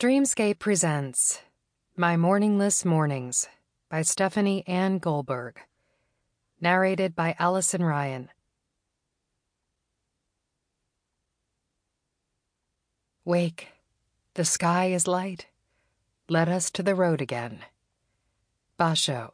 Streamscape presents My Morningless Mornings by Stephanie Ann Goldberg. Narrated by Allison Ryan. Wake. The sky is light. Let us to the road again. Basho.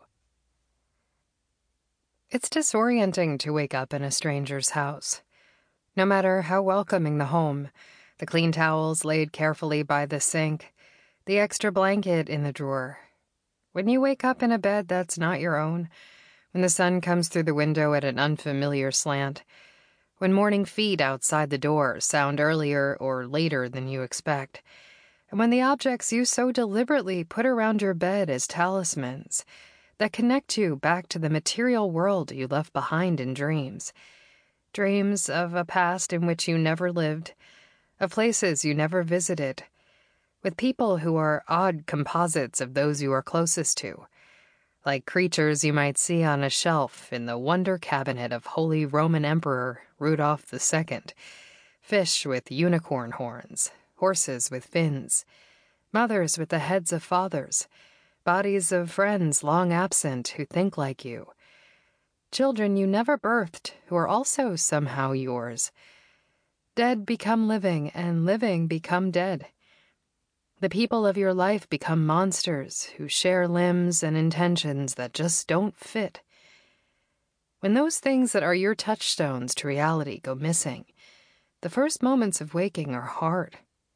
It's disorienting to wake up in a stranger's house. No matter how welcoming the home, the clean towels laid carefully by the sink, the extra blanket in the drawer. When you wake up in a bed that's not your own, when the sun comes through the window at an unfamiliar slant, when morning feet outside the door sound earlier or later than you expect, and when the objects you so deliberately put around your bed as talismans that connect you back to the material world you left behind in dreams. Dreams of a past in which you never lived, of places you never visited, with people who are odd composites of those you are closest to, like creatures you might see on a shelf in the wonder cabinet of Holy Roman Emperor Rudolph II, fish with unicorn horns, horses with fins, mothers with the heads of fathers, bodies of friends long absent who think like you, children you never birthed who are also somehow yours. Dead become living, and living become dead. The people of your life become monsters who share limbs and intentions that just don't fit. When those things that are your touchstones to reality go missing, the first moments of waking are hard.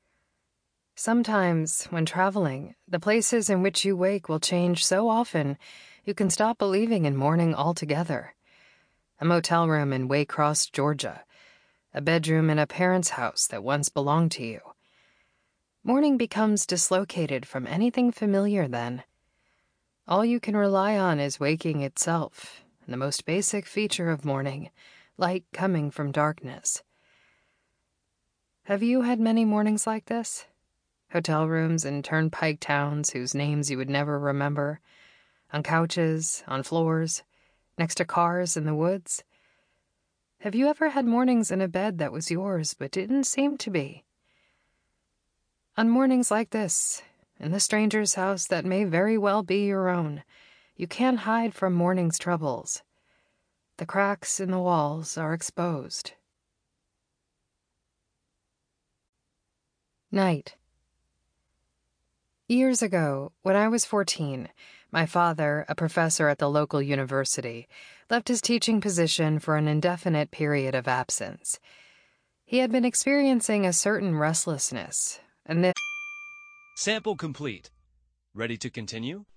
Sometimes, when traveling, the places in which you wake will change so often you can stop believing in morning altogether. A motel room in Waycross, Georgia. A bedroom in a parent's house that once belonged to you. Morning becomes dislocated from anything familiar then. All you can rely on is waking itself, and the most basic feature of morning, light coming from darkness. Have you had many mornings like this? Hotel rooms in turnpike towns whose names you would never remember, on couches, on floors, next to cars in the woods? Have you ever had mornings in a bed that was yours but didn't seem to be? On mornings like this, in the stranger's house that may very well be your own, you can't hide from morning's troubles. The cracks in the walls are exposed. Night. Years ago, when I was 14, my father, a professor at the local university, left his teaching position for an indefinite period of absence. He had been experiencing a certain restlessness, and this... Sample complete. Ready to continue?